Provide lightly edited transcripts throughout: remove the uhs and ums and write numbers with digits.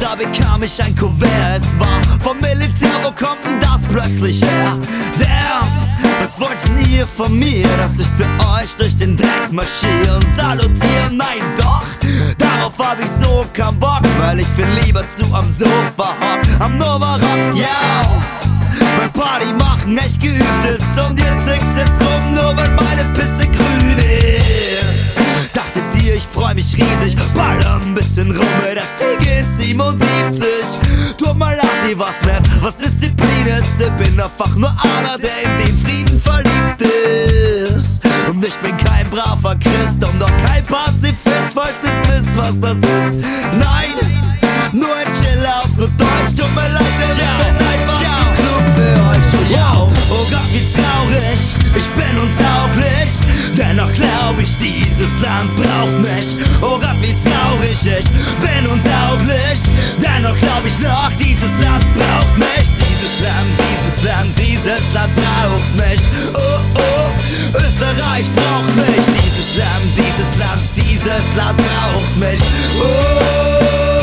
Da bekam ich ein Kuvert, es war vom Militär, wo kommt denn das plötzlich her? Damn, was wollten ihr von mir, dass ich für euch durch den Dreck marschiere und salutiere? Nein doch, darauf hab ich so keinen Bock, weil ich viel lieber am Sofa hock, am Nova Rock, yeah. Weil Party machen echt geübt ist und ihr zickt's jetzt rum, nur weil meine Pisse grün ist. Dachtet ihr, ich freu mich riesig, baller ein bisschen rum mit der TG77. Tut mal leid, die was nicht, was Disziplin ist. Ich bin einfach nur einer, der in den Frieden verliebt ist. Und ich bin kein braver Christ und auch kein Pazifist, falls ihr's wisst, was das ist. Nein, nur ein Chiller auf gut Deutsch. Tut mir leid, denn ich bin einfach zu klug für euch. Oh, oh Gott, wie traurig, ich bin untauglich. Dennoch glaub ich, dieses Land braucht mich. Oh Gott, wie traurig, ich bin untauglich. Dennoch glaub ich noch, dieses Land braucht mich. Dieses Land braucht mich. Oh, oh, Österreich braucht mich. Dieses Land braucht mich. Oh.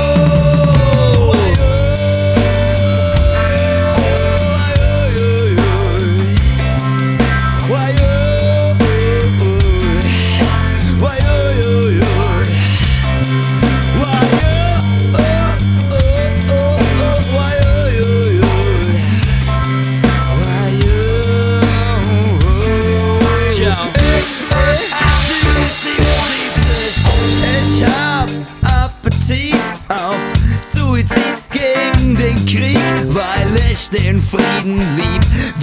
Ich hab Appetit auf Suizid gegen den Krieg, weil ich den Frieden lieb.